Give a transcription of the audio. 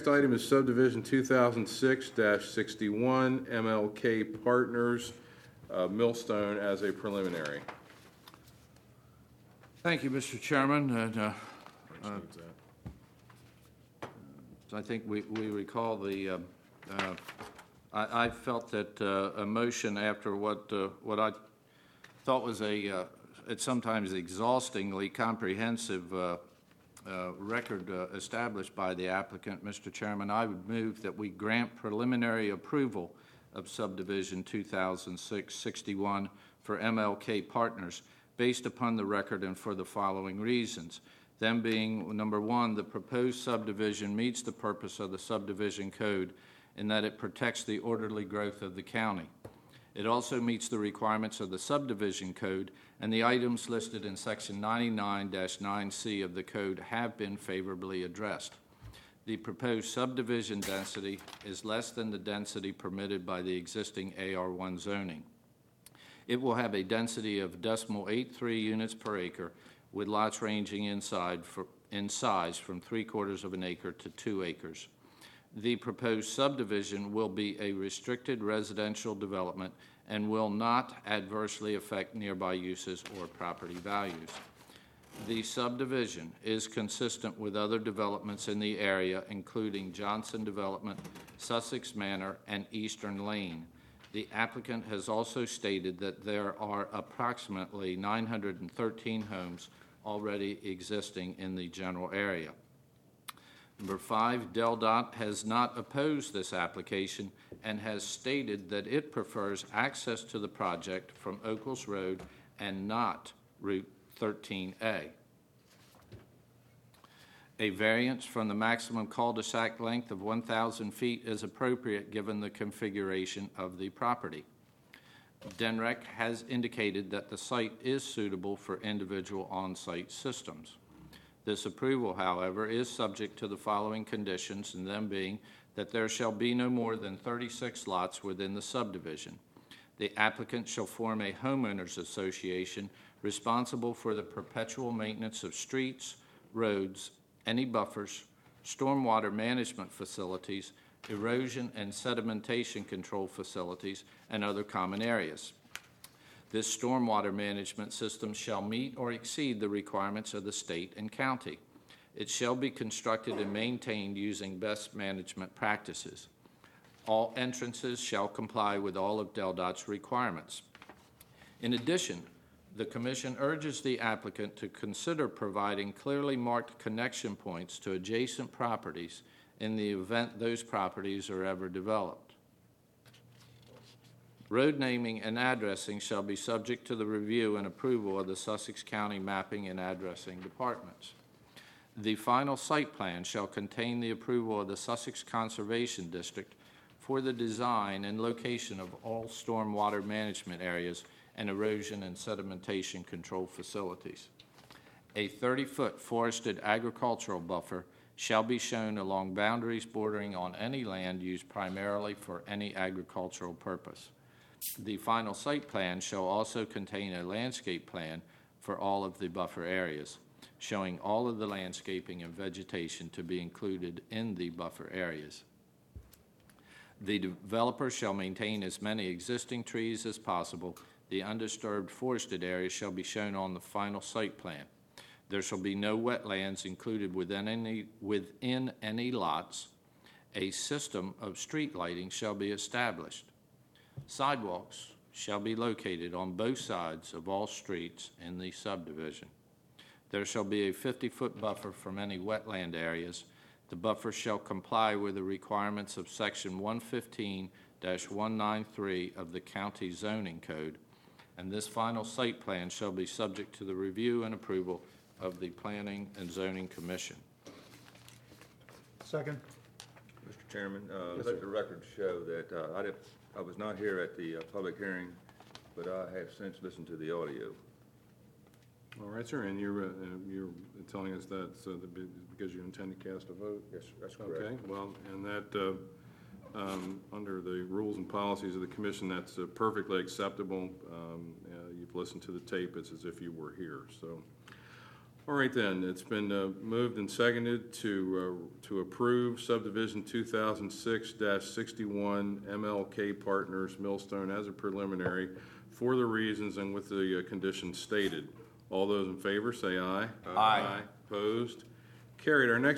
next item is subdivision 2006-61, MLK Partners, Millstone as a preliminary. Thank you, Mr. Chairman. And, I think we recall the. I felt that a motion after what I thought was it's sometimes exhaustingly comprehensive record established by the applicant, Mr. Chairman, I would move that we grant preliminary approval of subdivision 2006-61 for MLK Partners based upon the record and for the following reasons. Them being, number one, the proposed subdivision meets the purpose of the subdivision code in that it protects the orderly growth of the county. It also meets the requirements of the subdivision code, and the items listed in section 99-9C of the code have been favorably addressed. The proposed subdivision density is less than the density permitted by the existing AR1 zoning. It will have a density of 0.83 units per acre, with lots ranging in size from 3/4 of an acre to 2 acres. The proposed subdivision will be a restricted residential development and will not adversely affect nearby uses or property values. The subdivision is consistent with other developments in the area, including Johnson Development, Sussex Manor, and Eastern Lane. The applicant has also stated that there are approximately 913 homes already existing in the general area. Number 5, DelDOT has not opposed this application and has stated that it prefers access to the project from Oakles Road and not Route 13A. A variance from the maximum cul-de-sac length of 1,000 feet is appropriate given the configuration of the property. DENREC has indicated that the site is suitable for individual on-site systems. This approval, however, is subject to the following conditions, and them being that there shall be no more than 36 lots within the subdivision. The applicant shall form a homeowners association responsible for the perpetual maintenance of streets, roads, any buffers, stormwater management facilities, erosion and sedimentation control facilities, and other common areas. This stormwater management system shall meet or exceed the requirements of the state and county. It shall be constructed and maintained using best management practices. All entrances shall comply with all of DelDOT's requirements. In addition, the Commission urges the applicant to consider providing clearly marked connection points to adjacent properties in the event those properties are ever developed. Road naming and addressing shall be subject to the review and approval of the Sussex County Mapping and Addressing Departments. The final site plan shall contain the approval of the Sussex Conservation District for the design and location of all stormwater management areas and erosion and sedimentation control facilities. A 30-foot forested agricultural buffer shall be shown along boundaries bordering on any land used primarily for any agricultural purpose. The final site plan shall also contain a landscape plan for all of the buffer areas, showing all of the landscaping and vegetation to be included in the buffer areas. The developer shall maintain as many existing trees as possible. The undisturbed forested area shall be shown on the final site plan. There shall be no wetlands included within any lots. A system of street lighting shall be established. Sidewalks shall be located on both sides of all streets in the subdivision. There shall be a 50-foot buffer from any wetland areas. The buffer shall comply with the requirements of Section 115-193 of the County Zoning Code, and this final site plan shall be subject to the review and approval of the Planning and Zoning Commission. Second. Mr. Chairman, let the record show that I was not here at the public hearing, but I have since listened to the audio. All right, sir, and you're telling us that because you intend to cast a vote? Yes, that's correct. Okay, well, and that under the rules and policies of the commission, that's perfectly acceptable. You've listened to the tape. It's as if you were here. So, All right then, it's been moved and seconded to approve subdivision 2006-61 MLK Partners Millstone as a preliminary for the reasons and with the conditions stated. All those in favor say aye. Aye. Opposed? Carried. Our next